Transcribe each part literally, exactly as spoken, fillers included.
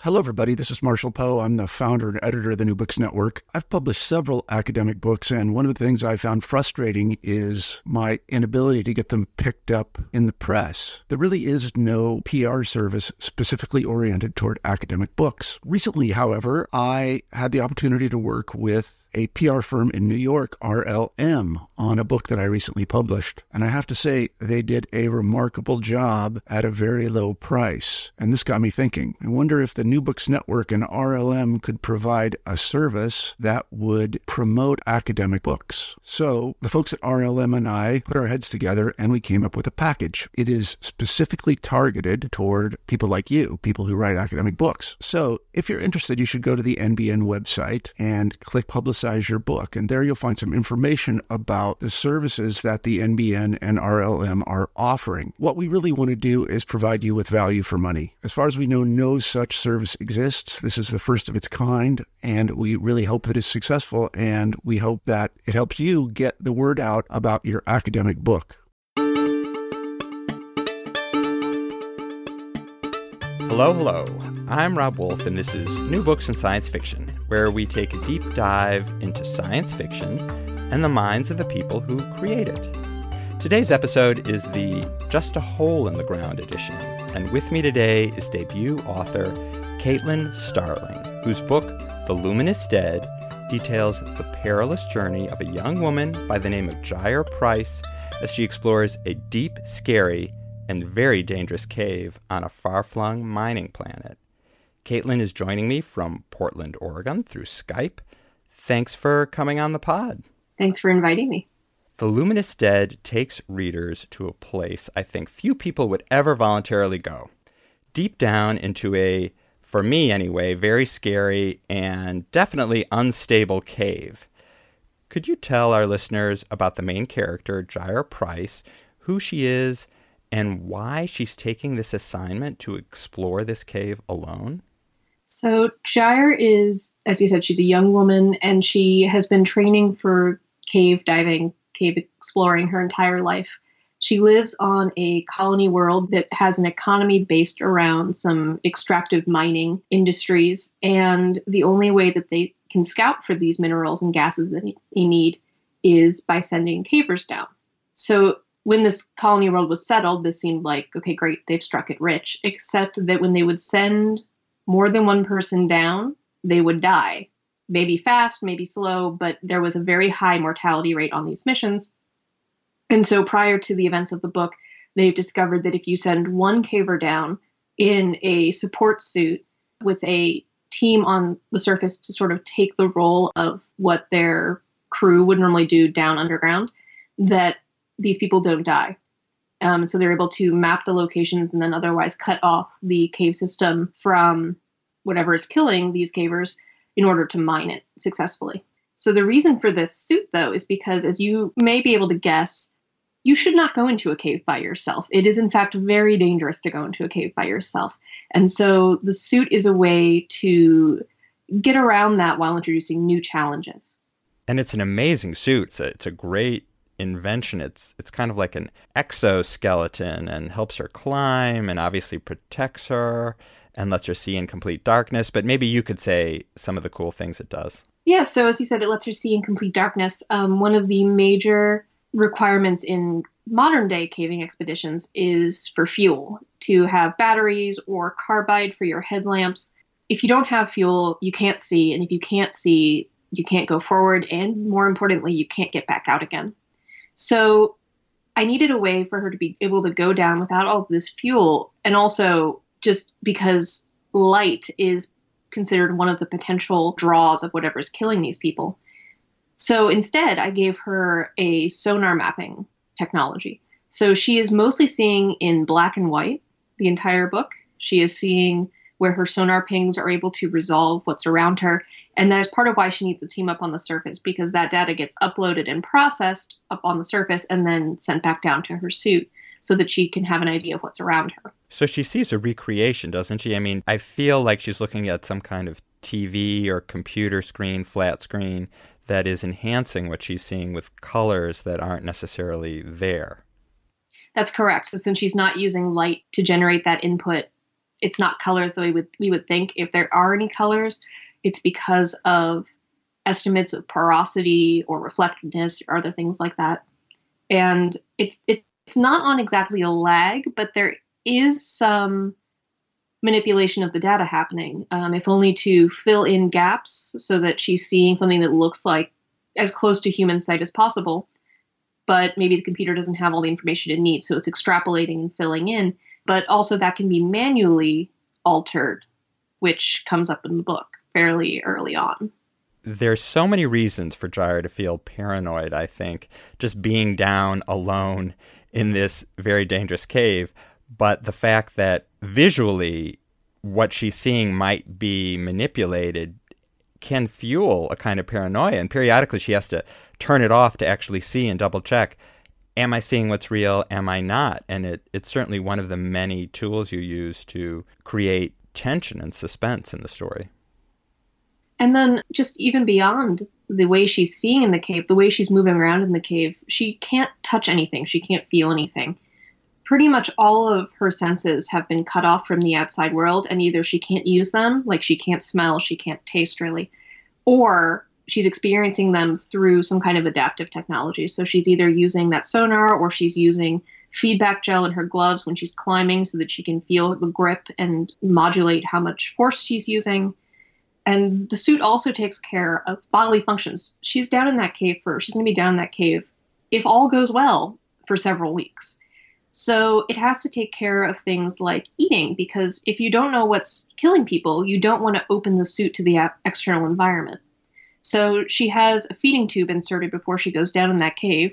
Hello, everybody. This is Marshall Poe. I'm the founder and editor of the New Books Network. I've published several academic books, and one of the things I found frustrating is my inability to get them picked up in the press. There really is no P R service specifically oriented toward academic books. Recently, however, I had the opportunity to work with a P R firm in New York, R L M, on a book that I recently published. And I have to say, they did a remarkable job at a very low price. And this got me thinking. I wonder if the New Books Network and R L M could provide a service that would promote academic books. So the folks at R L M and I put our heads together and we came up with a package. It is specifically targeted toward people like you, people who write academic books. So if you're interested, you should go to the N B N website and click Publicize your book. And there you'll find some information about the services that the N B N and R L M are offering. What we really want to do is provide you with value for money. As far as we know, no such service exists. This is the first of its kind, and we really hope that it's successful, and we hope that it helps you get the word out about your academic book. Hello, hello. I'm Rob Wolf, and this is New Books in Science Fiction, where we take a deep dive into science fiction and the minds of the people who create it. Today's episode is the Just a Hole in the Ground edition, and with me today is debut author Caitlin Starling, whose book, The Luminous Dead, details the perilous journey of a young woman by the name of Jair Price as she explores a deep, scary, and very dangerous cave on a far-flung mining planet. Caitlin is joining me from Portland, Oregon through Skype. Thanks for coming on the pod. Thanks for inviting me. The Luminous Dead takes readers to a place I think few people would ever voluntarily go. Deep down into a, for me anyway, very scary and definitely unstable cave. Could you tell our listeners about the main character, Jair Price, who she is, and why she's taking this assignment to explore this cave alone? So Jair is, as you said, she's a young woman, and she has been training for cave diving, cave exploring her entire life. She lives on a colony world that has an economy based around some extractive mining industries, and the only way that they can scout for these minerals and gases that they need is by sending cavers down. So when this colony world was settled, this seemed like, okay, great, they've struck it rich, except that when they would send more than one person down, they would die. Maybe fast, maybe slow, but there was a very high mortality rate on these missions. And so prior to the events of the book, they've discovered that if you send one caver down in a support suit with a team on the surface to sort of take the role of what their crew would normally do down underground, that these people don't die. Um, so they're able to map the locations and then otherwise cut off the cave system from whatever is killing these cavers in order to mine it successfully. So the reason for this suit, though, is because, as you may be able to guess, you should not go into a cave by yourself. It is, in fact, very dangerous to go into a cave by yourself. And so the suit is a way to get around that while introducing new challenges. And it's an amazing suit. It's a, it's a great invention. It's it's kind of like an exoskeleton and helps her climb and obviously protects her and lets her see in complete darkness. But maybe you could say some of the cool things it does. Yeah, so as you said, it lets her see in complete darkness. Um, one of the major requirements in modern day caving expeditions is for fuel, to have batteries or carbide for your headlamps. If you don't have fuel, you can't see. And if you can't see, you can't go forward. And more importantly, you can't get back out again. So I needed a way for her to be able to go down without all of this fuel. And also just because light is considered one of the potential draws of whatever's killing these people. So instead, I gave her a sonar mapping technology. So she is mostly seeing in black and white the entire book. She is seeing where her sonar pings are able to resolve what's around her. And that is part of why she needs to team up on the surface, because that data gets uploaded and processed up on the surface and then sent back down to her suit so that she can have an idea of what's around her. So she sees a recreation, doesn't she? I mean, I feel like she's looking at some kind of T V or computer screen, flat screen, that is enhancing what she's seeing with colors that aren't necessarily there. That's correct. So since she's not using light to generate that input, it's not colors the way we would, we would think. If there are any colors, it's because of estimates of porosity or reflectiveness or other things like that. And it's it's not on exactly a lag, but there is some manipulation of the data happening, um, if only to fill in gaps so that she's seeing something that looks like as close to human sight as possible. But maybe the computer doesn't have all the information it needs, so it's extrapolating and filling in. But also that can be manually altered, which comes up in the book fairly early on. There's so many reasons for Gyre to feel paranoid, I think, just being down alone in this very dangerous cave. But the fact that visually what she's seeing might be manipulated can fuel a kind of paranoia. And periodically she has to turn it off to actually see and double check, am I seeing what's real? Am I not? And it, it's certainly one of the many tools you use to create tension and suspense in the story. And then just even beyond the way she's seeing in the cave, the way she's moving around in the cave, she can't touch anything. She can't feel anything. Pretty much all of her senses have been cut off from the outside world, and either she can't use them, like she can't smell, she can't taste really, or she's experiencing them through some kind of adaptive technology. So she's either using that sonar or she's using feedback gel in her gloves when she's climbing so that she can feel the grip and modulate how much force she's using. And the suit also takes care of bodily functions. She's down in that cave for, she's going to be down in that cave, if all goes well, for several weeks. So it has to take care of things like eating, because if you don't know what's killing people, you don't want to open the suit to the external environment. So she has a feeding tube inserted before she goes down in that cave,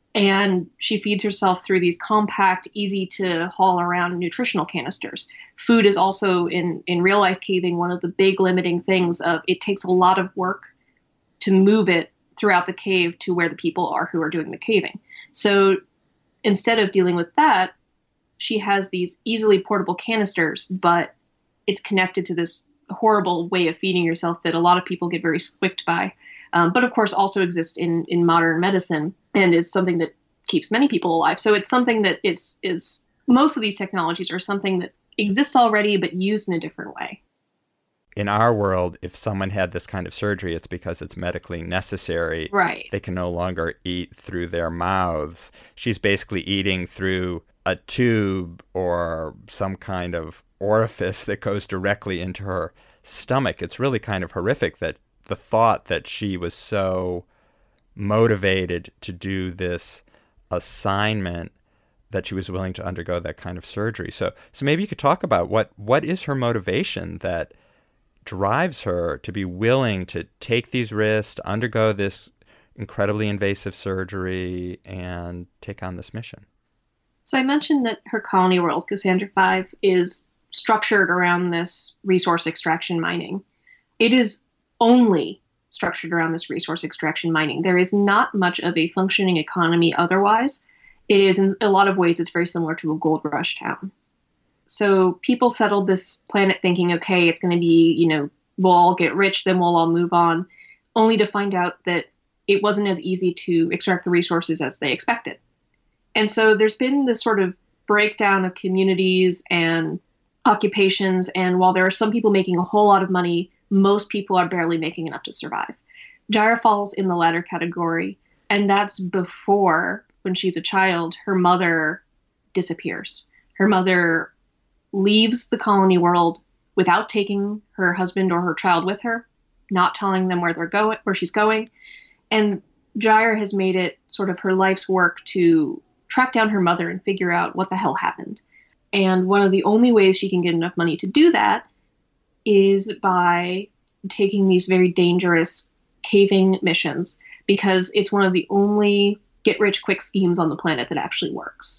and she feeds herself through these compact, easy to haul around nutritional canisters. Food is also, in, in real life caving, one of the big limiting things of it takes a lot of work to move it throughout the cave to where the people are who are doing the caving. So instead of dealing with that, she has these easily portable canisters, but it's connected to this horrible way of feeding yourself that a lot of people get very squicked by. Um, but of course also exists in, in modern medicine and is something that keeps many people alive. So it's something that is, is most of these technologies are something that exists already, but used in a different way. In our world, if someone had this kind of surgery, it's because it's medically necessary. Right. They can no longer eat through their mouths. She's basically eating through a tube or some kind of orifice that goes directly into her stomach. It's really kind of horrific that the thought that she was so motivated to do this assignment that she was willing to undergo that kind of surgery. So so maybe you could talk about what what is her motivation that drives her to be willing to take these risks, to undergo this incredibly invasive surgery, and take on this mission. So I mentioned that her colony world, Cassandra five, is structured around this resource extraction mining. It is only structured around this resource extraction mining. There is not much of a functioning economy otherwise. It is, in a lot of ways, it's very similar to a gold rush town. So people settled this planet thinking, okay, it's going to be, you know, we'll all get rich, then we'll all move on, only to find out that it wasn't as easy to extract the resources as they expected. And so there's been this sort of breakdown of communities and occupations. And while there are some people making a whole lot of money, most people are barely making enough to survive. Gyre falls in the latter category. And that's before, when she's a child, her mother disappears. Her mother leaves the colony world without taking her husband or her child with her, not telling them where they're going, where she's going. And Gyre has made it sort of her life's work to track down her mother and figure out what the hell happened. And one of the only ways she can get enough money to do that is by taking these very dangerous caving missions, because it's one of the only get-rich-quick schemes on the planet that actually works.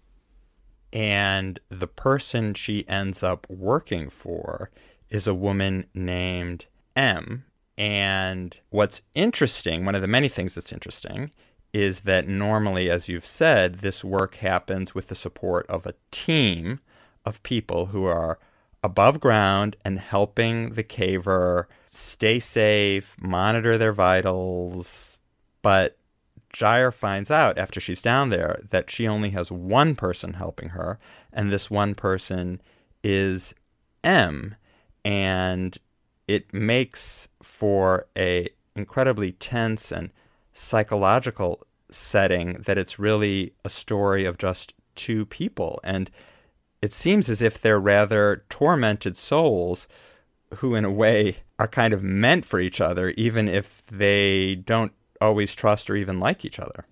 And the person she ends up working for is a woman named M. And what's interesting, one of the many things that's interesting, is that normally, as you've said, this work happens with the support of a team of people who are above ground and helping the caver stay safe, monitor their vitals. But Gyre finds out after she's down there that she only has one person helping her, and this one person is M, and it makes for a incredibly tense and psychological setting that it's really a story of just two people. And it seems as if they're rather tormented souls who, in a way, are kind of meant for each other, even if they don't always trust or even like each other.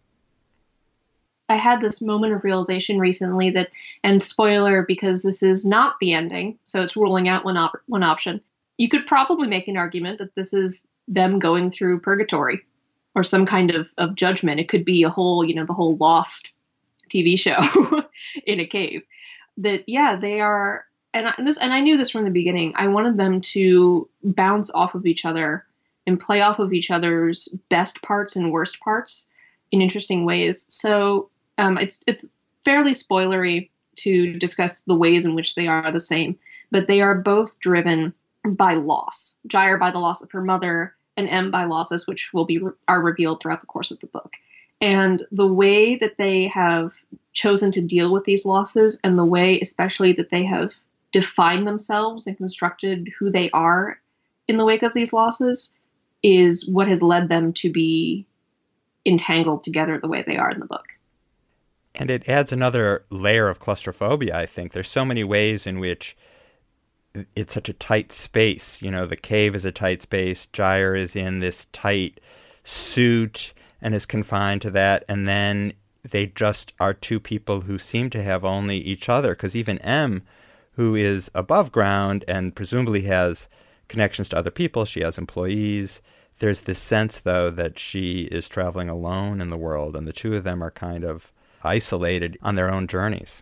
I had this moment of realization recently that, and spoiler, because this is not the ending, so it's ruling out one op- one option. You could probably make an argument that this is them going through purgatory or some kind of, of judgment. It could be a whole, you know, the whole Lost T V show in a cave. That, yeah, they are, and I, and this, and I knew this from the beginning. I wanted them to bounce off of each other and play off of each other's best parts and worst parts in interesting ways. So um, it's it's fairly spoilery to discuss the ways in which they are the same, but they are both driven by loss. Gyre by the loss of her mother, and M by losses, which will be are revealed throughout the course of the book. And the way that they have chosen to deal with these losses, and the way especially that they have defined themselves and constructed who they are in the wake of these losses, is what has led them to be entangled together the way they are in the book. And it adds another layer of claustrophobia, I think. There's so many ways in which it's such a tight space. You know, the cave is a tight space. Gyre is in this tight suit and is confined to that. And then they just are two people who seem to have only each other. Because even M, who is above ground and presumably has connections to other people, she has employees. There's this sense, though, that she is traveling alone in the world, and the two of them are kind of isolated on their own journeys.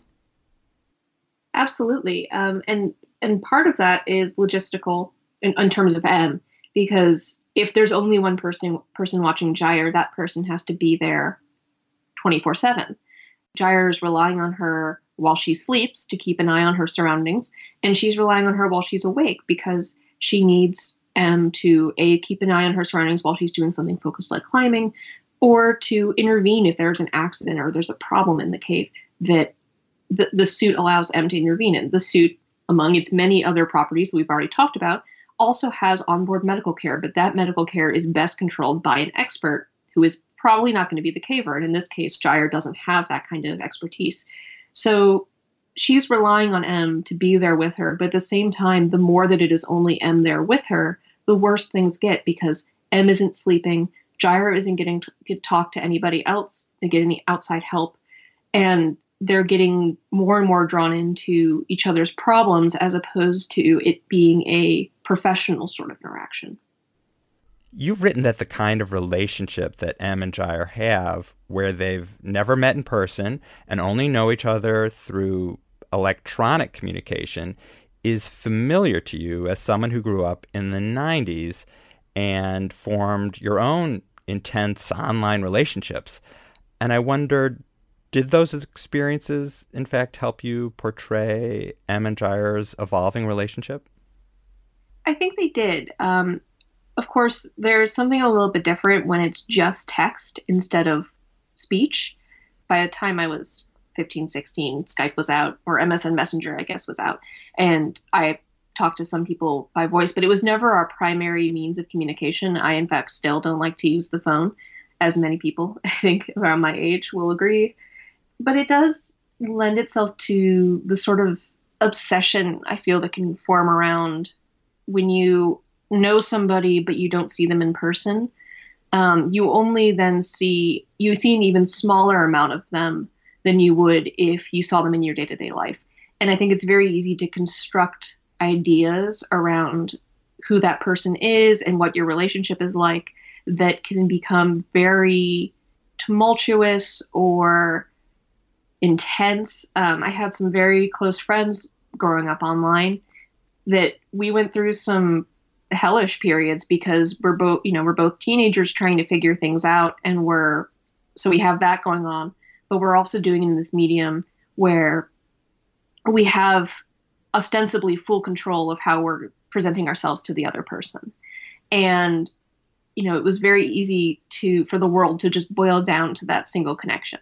Absolutely. Um, and and part of that is logistical in, in terms of M, because if there's only one person person watching Gyre, that person has to be there twenty-four seven. Gyre is relying on her while she sleeps to keep an eye on her surroundings, and she's relying on her while she's awake because she needs M to A, keep an eye on her surroundings while she's doing something focused like climbing, or to intervene if there's an accident or there's a problem in the cave that the, the suit allows M to intervene in. The suit, among its many other properties we've already talked about, also has onboard medical care, but that medical care is best controlled by an expert who is probably not going to be the caver. And in this case, Gyre doesn't have that kind of expertise. So she's relying on M to be there with her, but at the same time, the more that it is only M there with her, the worse things get because M isn't sleeping, Gyre isn't getting to get talk to anybody else, they get any outside help, and they're getting more and more drawn into each other's problems as opposed to it being a professional sort of interaction. You've written that the kind of relationship that M and Gyre have, where they've never met in person and only know each other through electronic communication, is familiar to you as someone who grew up in the nineties and formed your own intense online relationships. And I wondered, did those experiences, in fact, help you portray M and Gyre's evolving relationship? I think they did. Um, of course, there's something a little bit different when it's just text instead of speech. By the time I was fifteen, sixteen, Skype was out, or M S N Messenger, I guess, was out. And I talked to some people by voice, but it was never our primary means of communication. I, in fact, still don't like to use the phone, as many people, I think, around my age will agree. But it does lend itself to the sort of obsession, I feel, that can form around when you know somebody, but you don't see them in person. Um, you only then see, you see an even smaller amount of them than you would if you saw them in your day-to-day life. And I think it's very easy to construct ideas around who that person is and what your relationship is like that can become very tumultuous or intense. Um, I had some very close friends growing up online that we went through some hellish periods because we're both, you know, we're both teenagers trying to figure things out, and we're, so we have that going on, but we're also doing it in this medium where we have ostensibly full control of how we're presenting ourselves to the other person. And, you know, it was very easy to, for the world to just boil down to that single connection.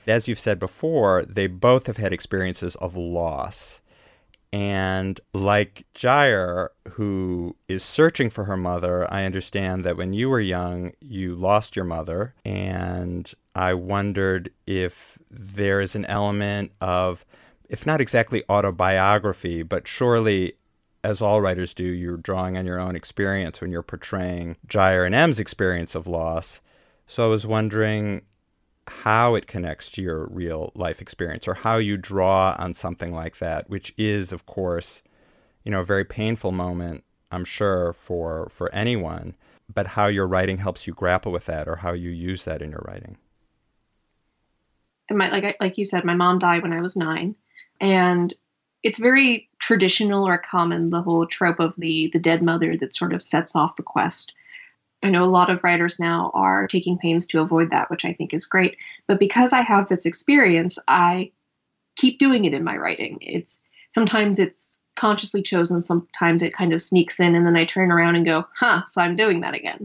As you've said before, they both have had experiences of loss. And like Jair, who is searching for her mother, I understand that when you were young, you lost your mother. And I wondered if there is an element of, if not exactly autobiography, but surely, as all writers do, you're drawing on your own experience when you're portraying Jair and M's experience of loss. So I was wondering how it connects to your real life experience, or how you draw on something like that, which is, of course, you know, a very painful moment, I'm sure, for, for anyone, but how your writing helps you grapple with that, or how you use that in your writing. And my, like, like you said, my mom died when I was nine, and it's very traditional or common, the whole trope of the, the dead mother that sort of sets off the quest. I know a lot of writers now are taking pains to avoid that, which I think is great. But because I have this experience, I keep doing it in my writing. It's sometimes it's consciously chosen, sometimes it kind of sneaks in, and then I turn around and go, huh, so I'm doing that again.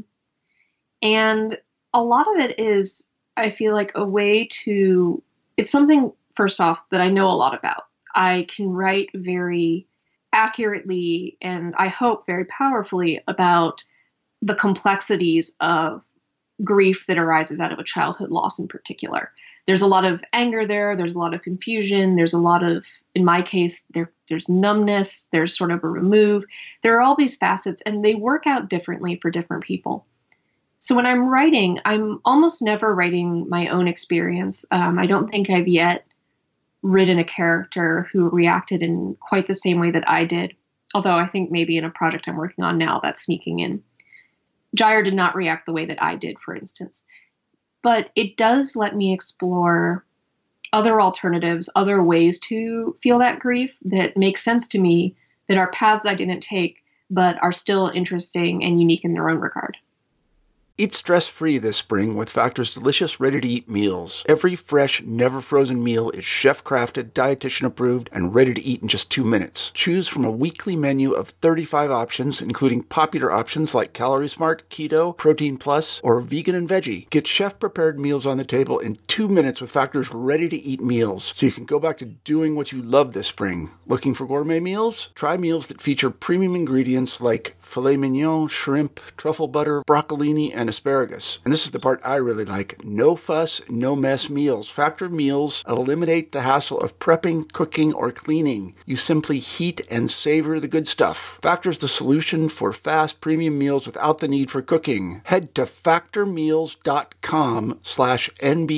And a lot of it is, I feel like, a way to, it's something, first off, that I know a lot about. I can write very accurately, and I hope very powerfully, about the complexities of grief that arises out of a childhood loss in particular. There's a lot of anger there. There's a lot of confusion. There's a lot of, in my case, there, there's numbness. There's sort of a remove. There are all these facets, and they work out differently for different people. So when I'm writing, I'm almost never writing my own experience. Um, I don't think I've yet written a character who reacted in quite the same way that I did, although I think maybe in a project I'm working on now, that's sneaking in. Jair did not react the way that I did, for instance. But it does let me explore other alternatives, other ways to feel that grief that make sense to me, that are paths I didn't take, but are still interesting and unique in their own regard. Eat stress-free this spring with Factor's delicious, ready-to-eat meals. Every fresh, never-frozen meal is chef-crafted, dietitian-approved, and ready to eat in just two minutes. Choose from a weekly menu of thirty-five options, including popular options like Calorie Smart, Keto, Protein Plus, or Vegan and Veggie. Get chef-prepared meals on the table in two minutes with Factor's ready-to-eat meals, so you can go back to doing what you love this spring. Looking for gourmet meals? Try meals that feature premium ingredients like filet mignon, shrimp, truffle butter, broccolini, and asparagus. And this is the part I really like. No fuss, no mess meals. Factor meals eliminate the hassle of prepping, cooking, or cleaning. You simply heat and savor the good stuff. Factor's the solution for fast premium meals without the need for cooking. Head to factormeals.com slash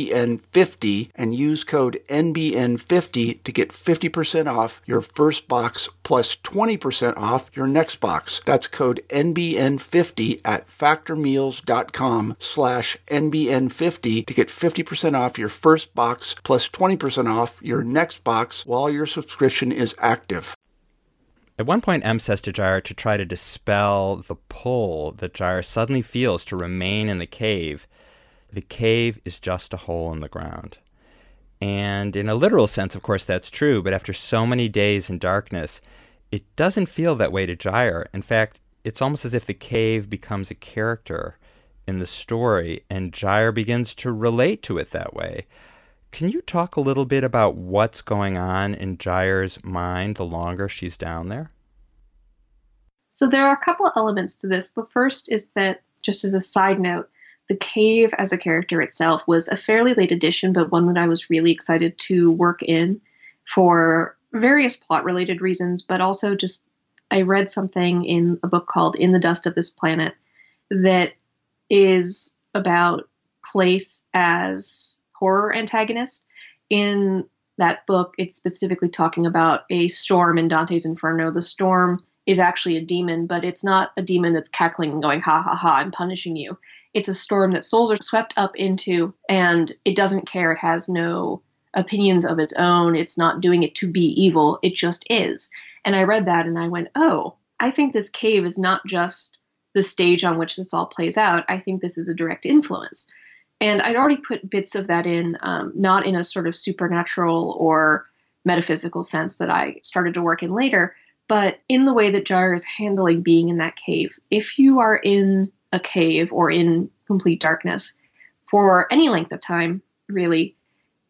NBN50 and use code N B N fifty to get fifty percent off your first box plus twenty percent off your next box. That's code N B N fifty at factormeals.com slash NBN50 to get fifty percent off your first box plus twenty percent off your next box while your subscription is active. At one point, M says to Jair to try to dispel the pull that Jair suddenly feels to remain in the cave. The cave is just a hole in the ground. And in a literal sense, of course, that's true, but after so many days in darkness, it doesn't feel that way to Jair. In fact, it's almost as if the cave becomes a character in the story, and Jair begins to relate to it that way. Can you talk a little bit about what's going on in Jair's mind the longer she's down there? So there are a couple of elements to this. The first is that, just as a side note, the cave as a character itself was a fairly late addition, but one that I was really excited to work in for various plot-related reasons, but also just I read something in a book called In the Dust of This Planet that is about place as horror antagonist. In that book, it's specifically talking about a storm in Dante's Inferno. The storm is actually a demon, but it's not a demon that's cackling and going, ha, ha, ha, I'm punishing you. It's a storm that souls are swept up into, and it doesn't care. It has no opinions of its own. It's not doing it to be evil. It just is. And I read that and I went, oh, I think this cave is not just the stage on which this all plays out. I think this is a direct influence. And I'd already put bits of that in, um, not in a sort of supernatural or metaphysical sense that I started to work in later, but in the way that Jair is handling being in that cave. If you are in a cave or in complete darkness for any length of time, really,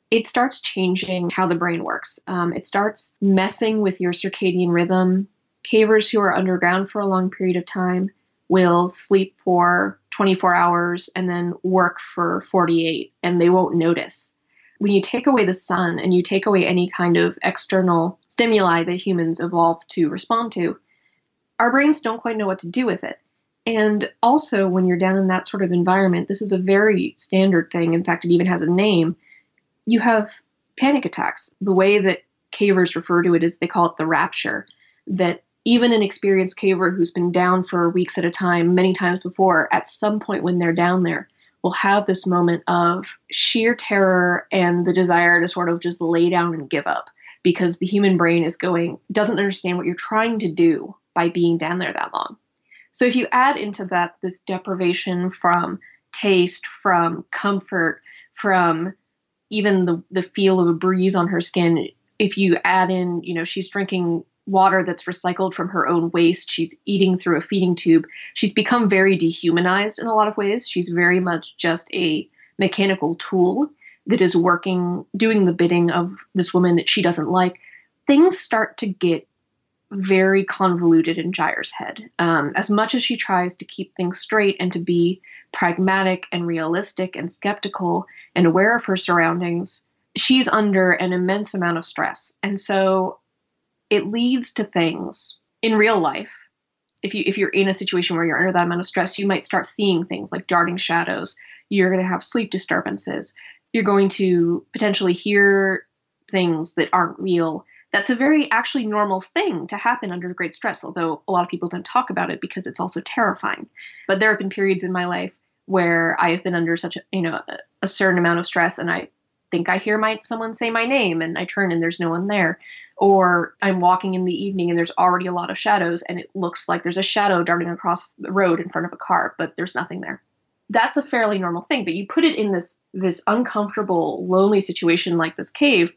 it starts changing how the brain works. Um, it starts messing with your circadian rhythm. Cavers who are underground for a long period of time will sleep for twenty-four hours and then work for forty-eight, and they won't notice. When you take away the sun and you take away any kind of external stimuli that humans evolved to respond to, our brains don't quite know what to do with it. And also, when you're down in that sort of environment, this is a very standard thing. In fact, it even has a name. You have panic attacks. The way that cavers refer to it is they call it the rapture, that even an experienced caver who's been down for weeks at a time, many times before, at some point when they're down there, will have this moment of sheer terror and the desire to sort of just lay down and give up, because the human brain is going, doesn't understand what you're trying to do by being down there that long. So if you add into that this deprivation from taste, from comfort, from even the, the feel of a breeze on her skin, if you add in, you know, she's drinking water that's recycled from her own waste, she's eating through a feeding tube, she's become very dehumanized in a lot of ways. She's very much just a mechanical tool that is working, doing the bidding of this woman that she doesn't like. Things start to get very convoluted in Gyre's head. Um, as much as she tries to keep things straight and to be pragmatic and realistic and skeptical and aware of her surroundings, she's under an immense amount of stress. And so it leads to things in real life. If you if you're in a situation where you're under that amount of stress, you might start seeing things like darting shadows. You're going to have sleep disturbances. You're going to potentially hear things that aren't real. That's a very actually normal thing to happen under great stress, although a lot of people don't talk about it because it's also terrifying. But there have been periods in my life where I have been under such a, you know, a, a certain amount of stress, and I think I hear my someone say my name, and I turn and there's no one there. Or I'm walking in the evening and there's already a lot of shadows, and it looks like there's a shadow darting across the road in front of a car, but there's nothing there. That's a fairly normal thing, but you put it in this this uncomfortable, lonely situation like this cave,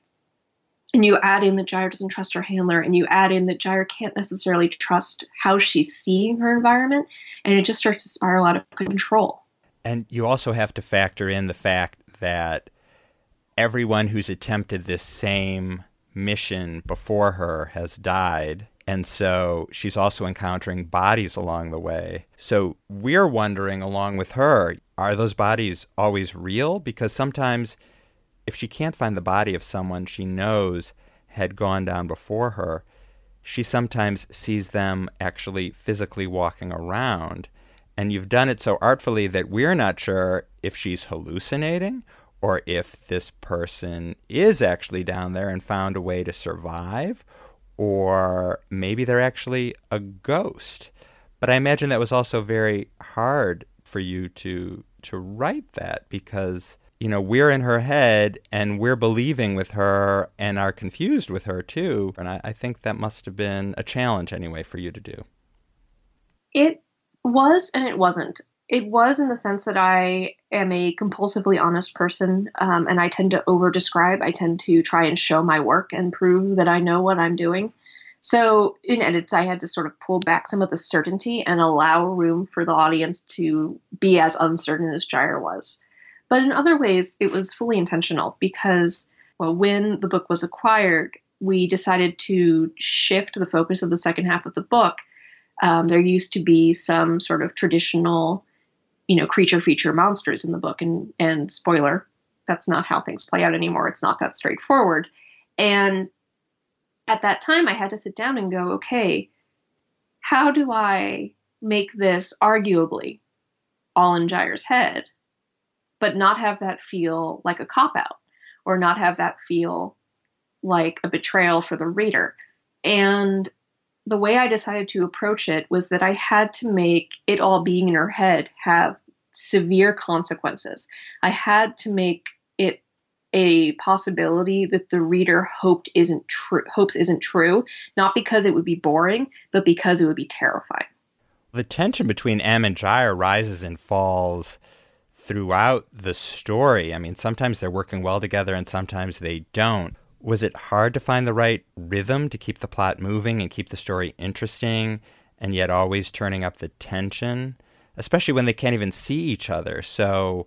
and you add in that Gyre doesn't trust her handler, and you add in that Gyre can't necessarily trust how she's seeing her environment, and it just starts to spiral out of control. And you also have to factor in the fact that everyone who's attempted this same mission before her has died, and so she's also encountering bodies along the way. So we're wondering along with her, are those bodies always real? Because sometimes if she can't find the body of someone she knows had gone down before her, she sometimes sees them actually physically walking around. And you've done it so artfully that we're not sure if she's hallucinating or if this person is actually down there and found a way to survive, or maybe they're actually a ghost. But I imagine that was also very hard for you to to write that, because, you know, we're in her head and we're believing with her and are confused with her too. And I, I think that must have been a challenge anyway for you to do. It was and it wasn't. It was in the sense that I am a compulsively honest person, um, and I tend to over-describe. I tend to try and show my work and prove that I know what I'm doing. So in edits, I had to sort of pull back some of the certainty and allow room for the audience to be as uncertain as Gyre was. But in other ways, it was fully intentional because, well, when the book was acquired, we decided to shift the focus of the second half of the book. Um, there used to be some sort of traditional, you know, creature feature monsters in the book. And, and spoiler, that's not how things play out anymore. It's not that straightforward. And at that time, I had to sit down and go, okay, how do I make this arguably all in Gyre's head, but not have that feel like a cop-out, or not have that feel like a betrayal for the reader? And the way I decided to approach it was that I had to make it all being in her head have severe consequences. I had to make it a possibility that the reader hoped isn't true, hopes isn't true, not because it would be boring, but because it would be terrifying. The tension between Em and Gyre rises and falls throughout the story. I mean, sometimes they're working well together and sometimes they don't. Was it hard to find the right rhythm to keep the plot moving and keep the story interesting, and yet always turning up the tension, especially when they can't even see each other? So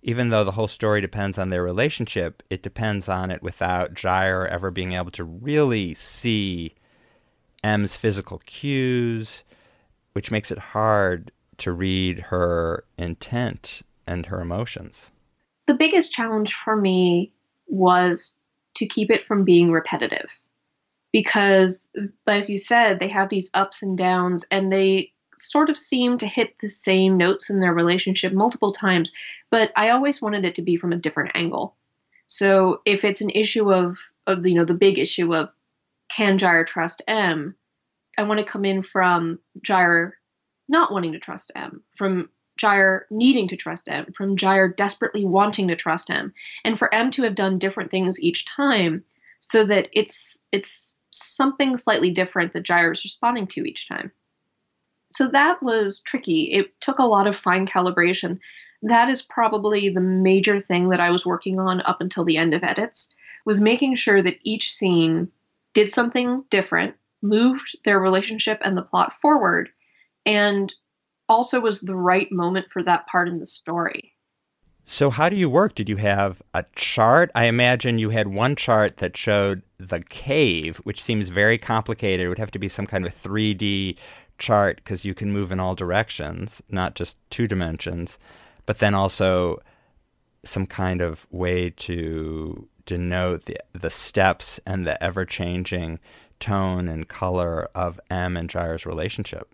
even though the whole story depends on their relationship, it depends on it without Gyre ever being able to really see M's physical cues, which makes it hard to read her intent and her emotions. The biggest challenge for me was to keep it from being repetitive. Because, as you said, they have these ups and downs, and they sort of seem to hit the same notes in their relationship multiple times, but I always wanted it to be from a different angle. So if it's an issue of, of you know, the big issue of can Gyre trust M, I want to come in from Gyre not wanting to trust M, from Gyre needing to trust M, from Gyre desperately wanting to trust M, and for M to have done different things each time so that it's it's something slightly different that Gyre is responding to each time. So that was tricky. It took a lot of fine calibration. That is probably the major thing that I was working on up until the end of edits, was making sure that each scene did something different, moved their relationship and the plot forward, and also was the right moment for that part in the story. So how do you work? Did you have a chart? I imagine you had one chart that showed the cave, which seems very complicated. It would have to be some kind of three D chart because you can move in all directions, not just two dimensions, but then also some kind of way to denote the, the steps and the ever-changing tone and color of M and Gyre's relationship.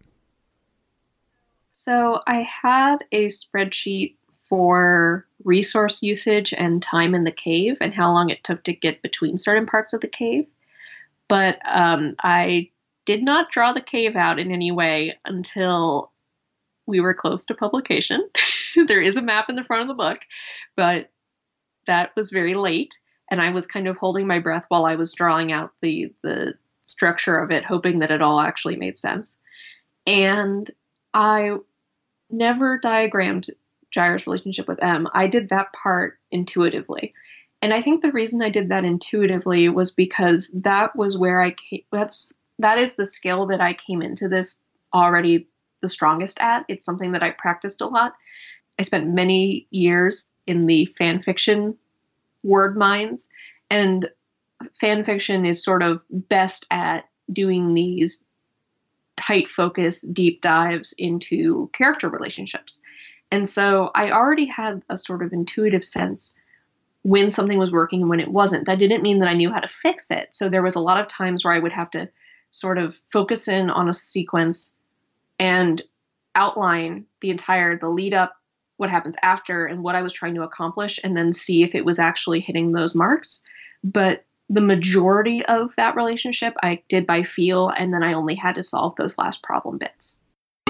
So I had a spreadsheet for resource usage and time in the cave and how long it took to get between certain parts of the cave. But um, I did not draw the cave out in any way until we were close to publication. There is a map in the front of the book, but that was very late. And I was kind of holding my breath while I was drawing out the, the structure of it, hoping that it all actually made sense. And I never diagrammed Gyre's relationship with M. I did that part intuitively. And I think the reason I did that intuitively was because that was where I came, that's, that is the skill that I came into this already the strongest at. It's something that I practiced a lot. I spent many years in the fan fiction word mines, and fan fiction is sort of best at doing these tight focus, deep dives into character relationships. And so I already had a sort of intuitive sense when something was working and when it wasn't. That didn't mean that I knew how to fix it. So there was a lot of times where I would have to sort of focus in on a sequence and outline the entire, the lead up, what happens after, and what I was trying to accomplish, and then see if it was actually hitting those marks. But the majority of that relationship I did by feel, and then I only had to solve those last problem bits.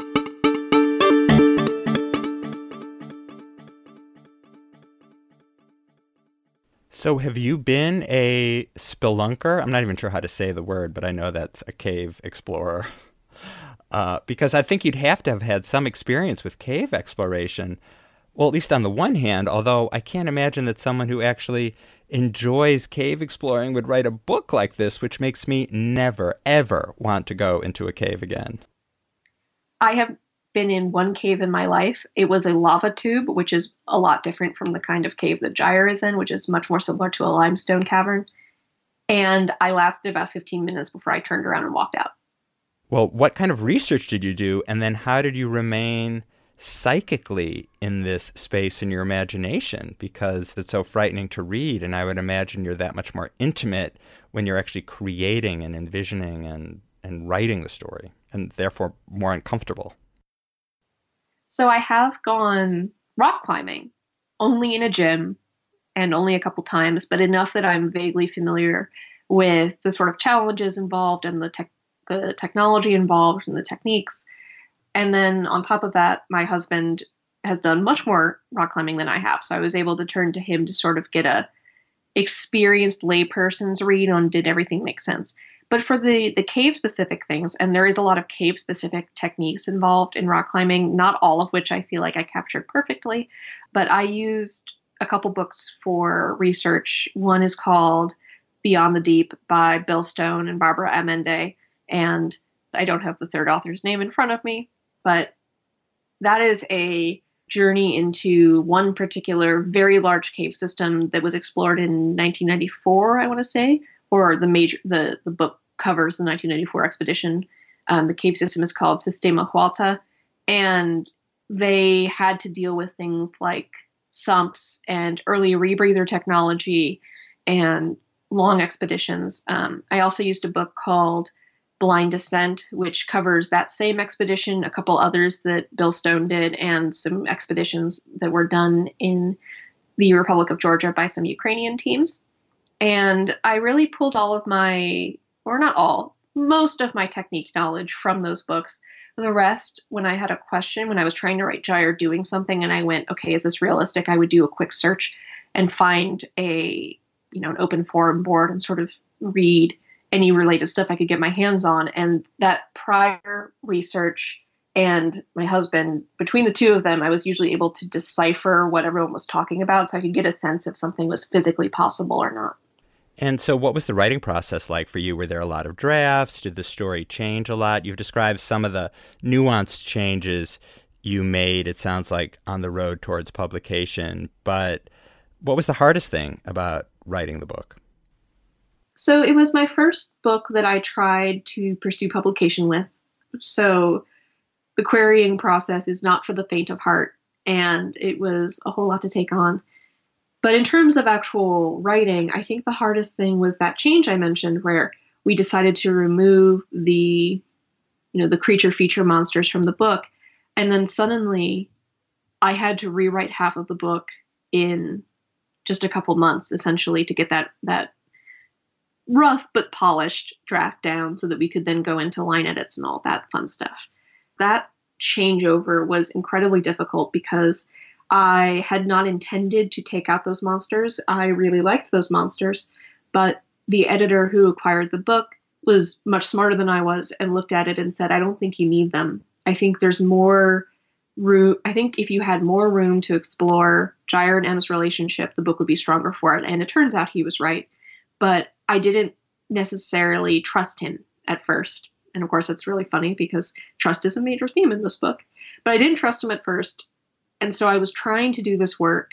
So have you been a spelunker? I'm not even sure how to say the word, but I know that's a cave explorer. Uh, because I think you'd have to have had some experience with cave exploration. Well, at least on the one hand, although I can't imagine that someone who actually enjoys cave exploring would write a book like this, which makes me never, ever want to go into a cave again. I have been in one cave in my life. It was a lava tube, which is a lot different from the kind of cave that Gyre is in, which is much more similar to a limestone cavern. And I lasted about fifteen minutes before I turned around and walked out. Well, what kind of research did you do? And then how did you remain psychically in this space in your imagination? Because it's so frightening to read. And I would imagine you're that much more intimate when you're actually creating and envisioning and, and writing the story, and therefore more uncomfortable. So I have gone rock climbing, only in a gym and only a couple times, but enough that I'm vaguely familiar with the sort of challenges involved and the, te- the technology involved and the techniques. And then on top of that, my husband has done much more rock climbing than I have. So I was able to turn to him to sort of get a experienced layperson's read on did everything make sense. But for the, the cave-specific things, and there is a lot of cave-specific techniques involved in rock climbing, not all of which I feel like I captured perfectly, but I used a couple books for research. One is called Beyond the Deep by Bill Stone and Barbara Amende, and I don't have the third author's name in front of me, but that is a journey into one particular very large cave system that was explored in nineteen ninety-four, I want to say, or the major the, the book covers the nineteen ninety-four expedition. Um, the cave system is called Sistema Hualta, and they had to deal with things like sumps and early rebreather technology and long expeditions. Um, I also used a book called Blind Descent, which covers that same expedition, a couple others that Bill Stone did, and some expeditions that were done in the Republic of Georgia by some Ukrainian teams. And I really pulled all of my, or not all, most of my technique knowledge from those books. The rest, when I had a question, when I was trying to write Gyre doing something and I went, okay, is this realistic? I would do a quick search and find a, you know, an open forum board and sort of read any related stuff I could get my hands on. And that prior research and my husband, between the two of them, I was usually able to decipher what everyone was talking about so I could get a sense if something was physically possible or not. And so what was the writing process like for you? Were there a lot of drafts? Did the story change a lot? You've described some of the nuanced changes you made, it sounds like, on the road towards publication. But what was the hardest thing about writing the book? So it was my first book that I tried to pursue publication with. So the querying process is not for the faint of heart, and it was a whole lot to take on. But in terms of actual writing, I think the hardest thing was that change I mentioned where we decided to remove the, you know, the creature feature monsters from the book. And then suddenly I had to rewrite half of the book in just a couple months, essentially, to get that, that rough but polished draft down so that we could then go into line edits and all that fun stuff. That changeover was incredibly difficult because I had not intended to take out those monsters. I really liked those monsters, but the editor who acquired the book was much smarter than I was and looked at it and said, I don't think you need them. I think there's more room. I think if you had more room to explore Gyre and M's relationship, the book would be stronger for it. And it turns out he was right, but I didn't necessarily trust him at first. And of course, that's really funny because trust is a major theme in this book, but I didn't trust him at first. And so I was trying to do this work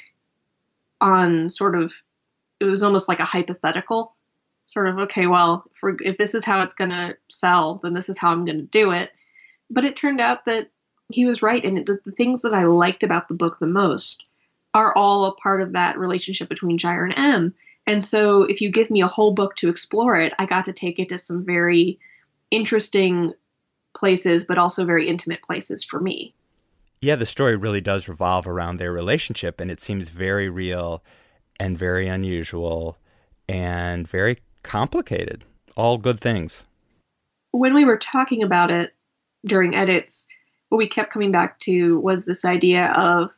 on sort of, it was almost like a hypothetical, sort of, okay, well, if, we're, if this is how it's going to sell, then this is how I'm going to do it. But it turned out that he was right. And the, the things that I liked about the book the most are all a part of that relationship between Gyre and M. And so if you give me a whole book to explore it, I got to take it to some very interesting places, but also very intimate places for me. Yeah, the story really does revolve around their relationship, and it seems very real and very unusual and very complicated. All good things. When we were talking about it during edits, what we kept coming back to was this idea of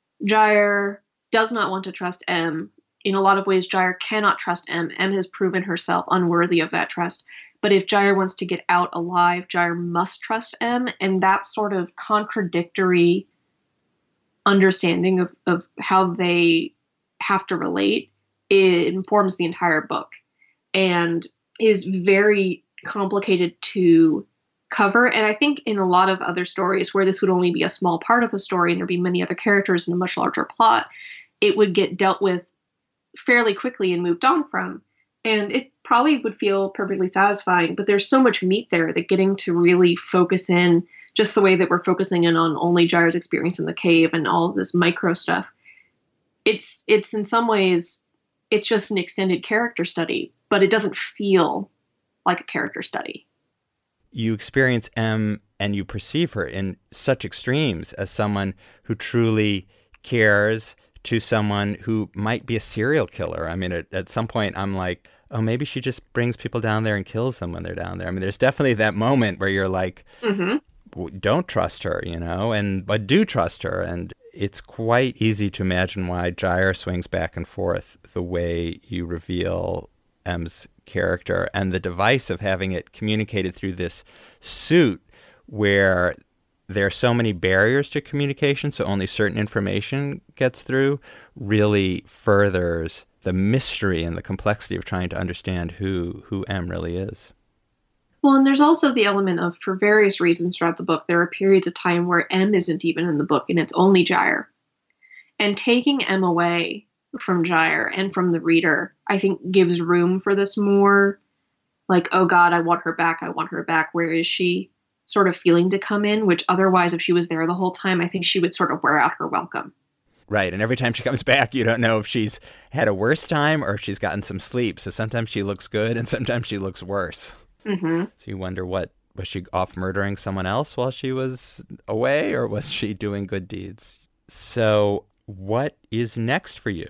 Gyre does not want to trust M. In a lot of ways, Gyre cannot trust M. M has proven herself unworthy of that trust. But if Gyre wants to get out alive, Gyre must trust M. And that sort of contradictory understanding of, of how they have to relate, it informs the entire book and is very complicated to cover. And I think in a lot of other stories where this would only be a small part of the story and there'd be many other characters and a much larger plot, it would get dealt with fairly quickly and moved on from. And it probably would feel perfectly satisfying, but there's so much meat there that getting to really focus in just the way that we're focusing in on only Gyre's experience in the cave and all of this micro stuff. It's, it's in some ways, it's just an extended character study, but it doesn't feel like a character study. You experience M and you perceive her in such extremes as someone who truly cares to someone who might be a serial killer. I mean, at, at some point I'm like, oh, maybe she just brings people down there and kills them when they're down there. I mean, there's definitely that moment where you're like, mm-hmm. don't trust her, you know, and but do trust her. And it's quite easy to imagine why Gyre swings back and forth the way you reveal M's character, and the device of having it communicated through this suit where there are so many barriers to communication, so only certain information gets through, really furthers the mystery and the complexity of trying to understand who, who M really is. Well, and there's also the element of, for various reasons throughout the book, there are periods of time where M isn't even in the book and it's only Gyre. And taking M away from Gyre and from the reader, I think gives room for this more like, oh God, I want her back. I want her back. Where is she? Sort of feeling to come in, which otherwise, if she was there the whole time, I think she would sort of wear out her welcome. Right. And every time she comes back, you don't know if she's had a worse time or if she's gotten some sleep. So sometimes she looks good and sometimes she looks worse. Mm-hmm. So you wonder, what was she off murdering someone else while she was away, or was she doing good deeds? So what is next for you?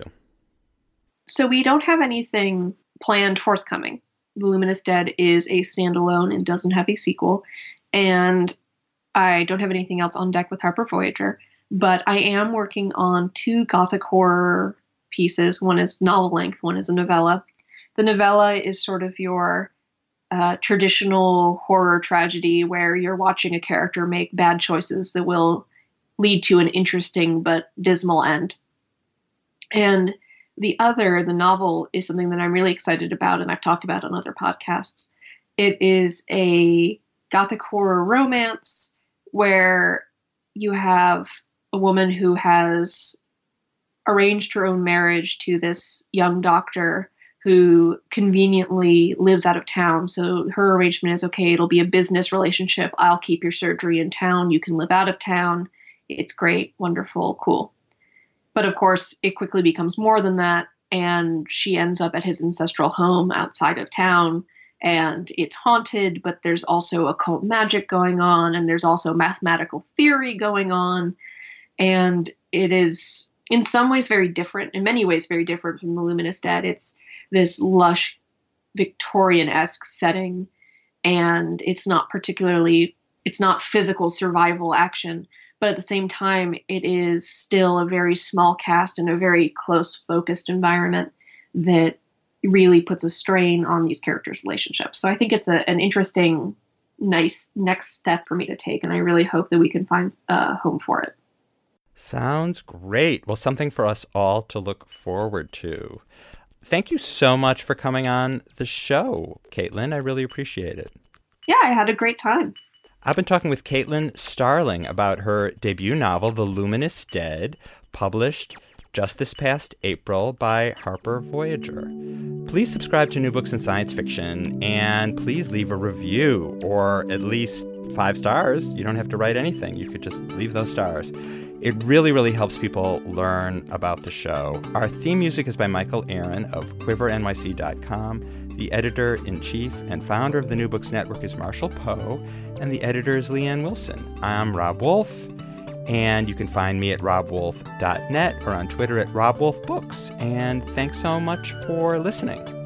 So we don't have anything planned forthcoming. The Luminous Dead is a standalone and doesn't have a sequel. And I don't have anything else on deck with Harper Voyager. But I am working on two gothic horror pieces. One is novel length, one is a novella. The novella is sort of your uh, traditional horror tragedy where you're watching a character make bad choices that will lead to an interesting but dismal end. And the other, the novel, is something that I'm really excited about, and I've talked about on other podcasts. It is a gothic horror romance where you have a woman who has arranged her own marriage to this young doctor who conveniently lives out of town. So her arrangement is, okay, it'll be a business relationship. I'll keep your surgery in town. You can live out of town. It's great, wonderful, cool. But of course, it quickly becomes more than that. And she ends up at his ancestral home outside of town. And it's haunted, but there's also occult magic going on. And there's also mathematical theory going on. And it is, in some ways, very different. In many ways, very different from The Luminous Dead. It's this lush, Victorian-esque setting. And it's not particularly, it's not physical survival action. But at the same time, it is still a very small cast and a very close, focused environment that really puts a strain on these characters' relationships. So I think it's a, an interesting, nice next step for me to take, and I really hope that we can find a home for it. Sounds great. Well, something for us all to look forward to. Thank you so much for coming on the show, Caitlin. I really appreciate it. Yeah, I had a great time. I've been talking with Caitlin Starling about her debut novel, The Luminous Dead, published just this past April by Harper Voyager. Please subscribe to New Books in Science Fiction, and please leave a review, or at least five stars. You don't have to write anything. You could just leave those stars. It really, really helps people learn about the show. Our theme music is by Michael Aaron of quiver N Y C dot com. The editor-in-chief and founder of the New Books Network is Marshall Poe, and the editor is Leanne Wilson. I'm Rob Wolf, and you can find me at rob wolf dot net or on Twitter at rob wolf books. And thanks so much for listening.